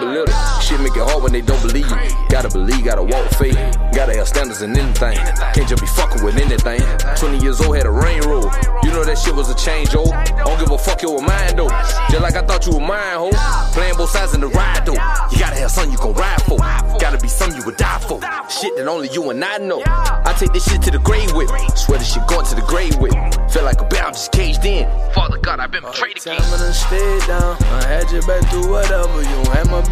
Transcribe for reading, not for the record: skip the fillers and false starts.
belittle. Shit make it hard when they don't believe you. Gotta believe, gotta walk faith. Gotta have standards in anything. Can't just be fucking with anything. 20 years old, had a rain roll. You know that shit was a change, oh. Don't give a fuck, you were mine, though. Just like I thought you were mine, ho. Playing both sides in the ride, though. You gotta have something you gon' ride for. Gotta be something you would die for. Shit that only you and I know. I take this shit to the grave with. Swear this shit going to the grave with. Feel like a bear, I'm just caged in. Father God, I've been betrayed again. Time I done stayed down. I had your back through whatever. You had my